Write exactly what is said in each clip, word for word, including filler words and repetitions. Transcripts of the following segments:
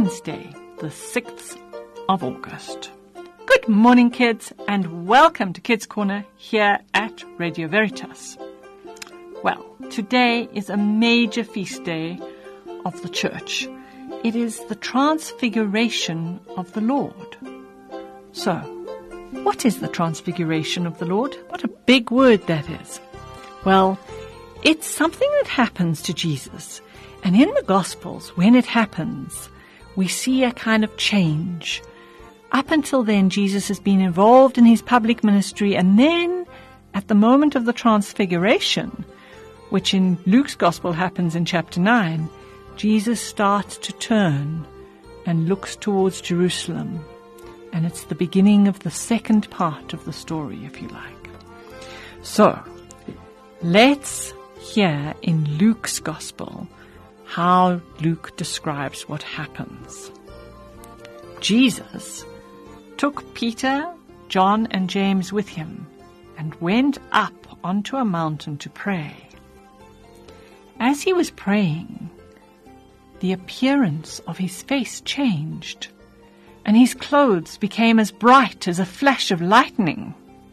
Wednesday, the sixth of August. Good morning, kids, and welcome to Kids Corner here at Radio Veritas. Well, today is a major feast day of the church. It is the Transfiguration of the Lord. So, what is the Transfiguration of the Lord? What a big word that is. Well, it's something that happens to Jesus. And in the Gospels, when it happens, we see a kind of change. Up until then, Jesus has been involved in his public ministry, and then at the moment of the Transfiguration, which in Luke's Gospel happens in chapter nine, Jesus starts to turn and looks towards Jerusalem. And it's the beginning of the second part of the story, if you like. So, let's hear in Luke's Gospel how Luke describes what happens. Jesus took Peter, John, and James with him and went up onto a mountain to pray. As he was praying, the appearance of his face changed, and his clothes became as bright as a flash of lightning.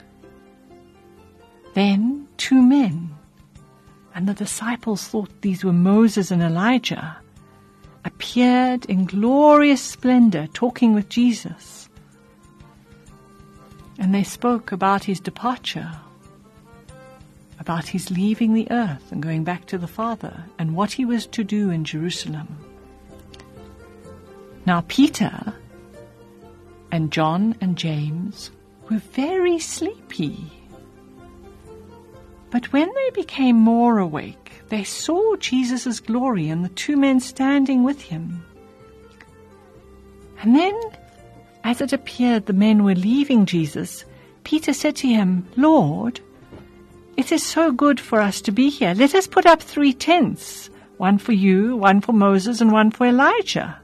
Then two men, and the disciples thought these were Moses and Elijah, appeared in glorious splendor talking with Jesus. And they spoke about his departure, about his leaving the earth and going back to the Father, and what he was to do in Jerusalem. Now Peter and John and James were very sleepy. But when they became more awake, they saw Jesus' glory and the two men standing with him. And then, as it appeared the men were leaving Jesus, Peter said to him, "Lord, it is so good for us to be here. Let us put up three tents, one for you, one for Moses, and one for Elijah."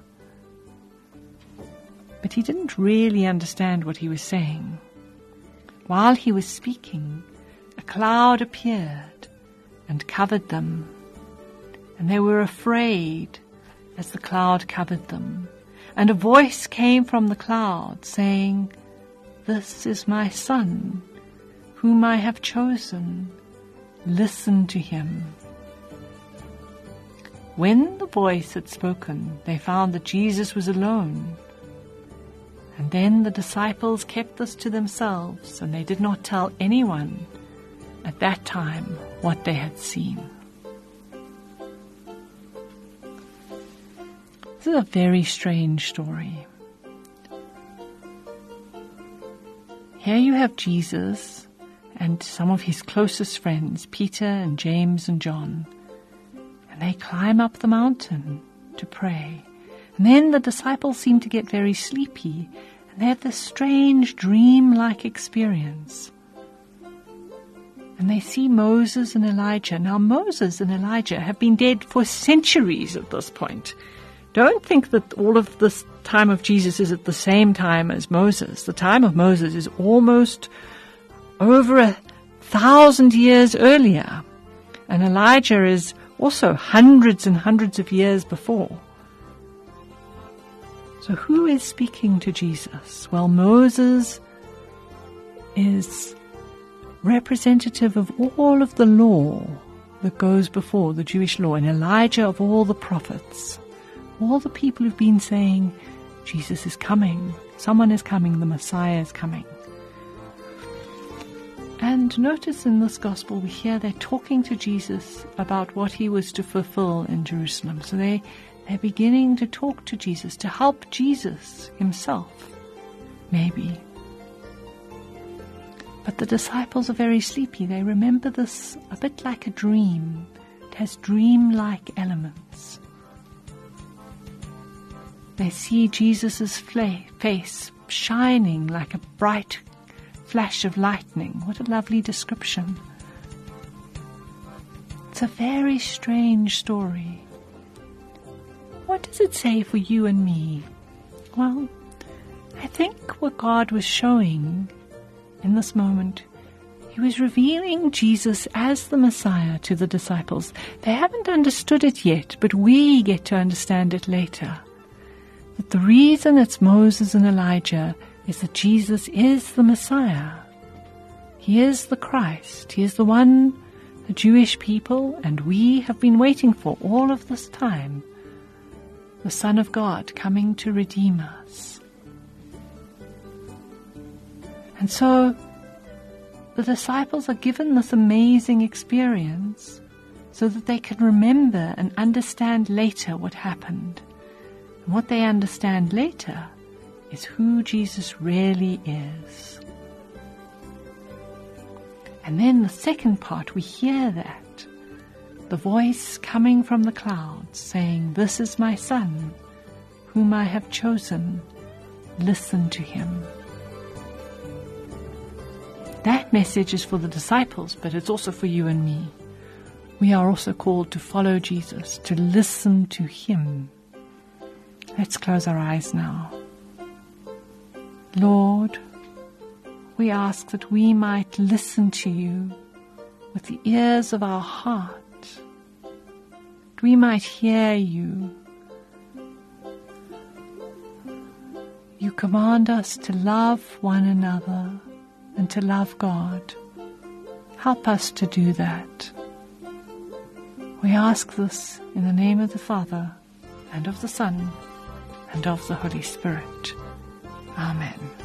But he didn't really understand what he was saying. While he was speaking, a cloud appeared and covered them, and they were afraid as the cloud covered them. And a voice came from the cloud saying, "This is my Son, whom I have chosen. Listen to him." When the voice had spoken, they found that Jesus was alone. And then the disciples kept this to themselves, and they did not tell anyone at that time what they had seen. This is a very strange story. Here you have Jesus and some of his closest friends, Peter and James and John, and they climb up the mountain to pray. And then the disciples seem to get very sleepy, and they have this strange dream-like experience. And they see Moses and Elijah. Now, Moses and Elijah have been dead for centuries at this point. Don't think that all of this time of Jesus is at the same time as Moses. The time of Moses is almost over a thousand years earlier. And Elijah is also hundreds and hundreds of years before. So who is speaking to Jesus? Well, Moses is representative of all of the law that goes before, the Jewish law, and Elijah of all the prophets. All the people who've been saying, Jesus is coming, someone is coming, the Messiah is coming. And notice in this gospel we hear they're talking to Jesus about what he was to fulfill in Jerusalem. So they, they're beginning to talk to Jesus, to help Jesus himself, maybe. But the disciples are very sleepy. They remember this a bit like a dream. It has dream-like elements. They see Jesus' face shining like a bright flash of lightning. What a lovely description. It's a very strange story. What does it say for you and me? Well, I think what God was showing in this moment, he was revealing Jesus as the Messiah to the disciples. They haven't understood it yet, but we get to understand it later. that the reason it's Moses and Elijah is that Jesus is the Messiah. He is the Christ. He is the one the Jewish people and we have been waiting for all of this time. The Son of God coming to redeem us. And so the disciples are given this amazing experience so that they can remember and understand later what happened. And what they understand later is who Jesus really is. And then the second part, we hear that. The voice coming from the clouds saying, "This is my Son, whom I have chosen. Listen to him." That message is for the disciples, but it's also for you and me. We are also called to follow Jesus, to listen to him. Let's close our eyes now. Lord, we ask that we might listen to you with the ears of our heart. That we might hear you. You command us to love one another and to love God. Help us to do that. We ask this in the name of the Father, and of the Son, and of the Holy Spirit. Amen.